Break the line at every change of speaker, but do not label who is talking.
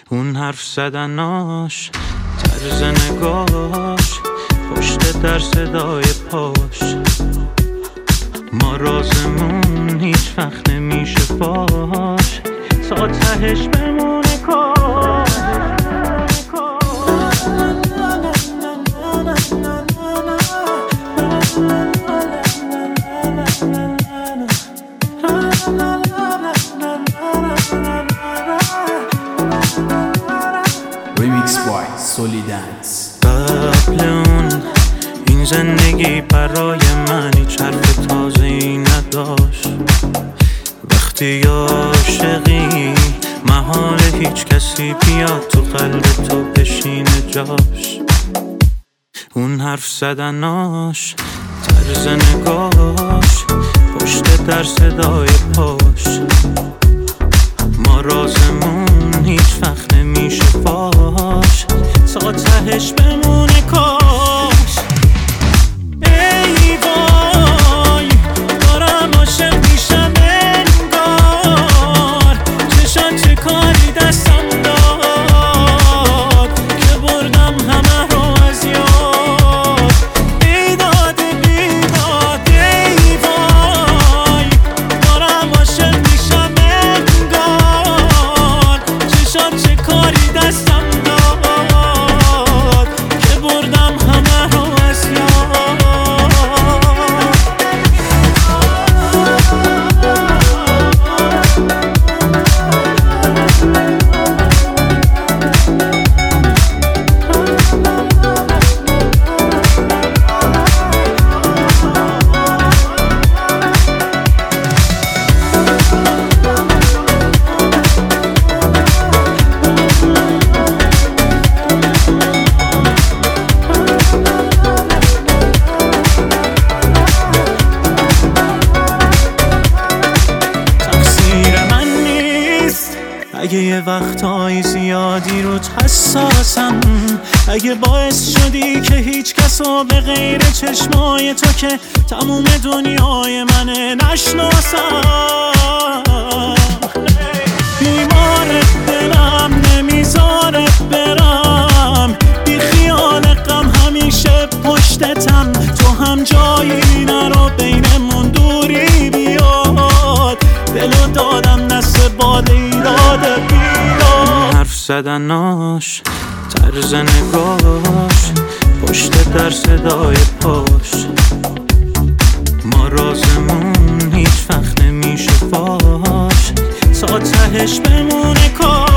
اون حرف زدناش، طرز نگاش، پشت در صدای پاش، ما رازمون هیچ وقت نمیشه فاش، تا تهش بمونه کاش.
Remix by Solidance.
قبل اون این زندگی برای من هیچ حرف تازه‌ای نداشت. وقتی عاشقی محال هیچ کسی بیاد تو قلب تو بشینه جاش. اون حرف زدناش، طرز نگاش، پشت در صدای پاش، ما رازمون هیچ وقت نمیشه فاش، تا تهش بمونه کاش. ای وای دارم عاشق میشم انگار، چشات چه کاری دستم داد که بردم همه رو از یاد. بیداد بیداد ای وای دارم عاشق میشم انگار، چشات چه کاری دستم داد که بردم همه رو از یاد. اگه یه وقتهای زیادی روت حساسم، اگه باعث شدی که هیچ کسو به غیر چشمای تو که تموم دنیای منه نشناسم، بیمارت دلم نمیذارت برم، بی خیال غم همیشه پشتتم، تو هم جایی نرو بینمون دوری بیاد، دلو دادم دست باد ایراد بیاد. حرف زدناش، طرز نگاش، پشت در صدای پاش، ما رازمون هیچ وقت نمیشه فاش، تا تهش بمونه کاش.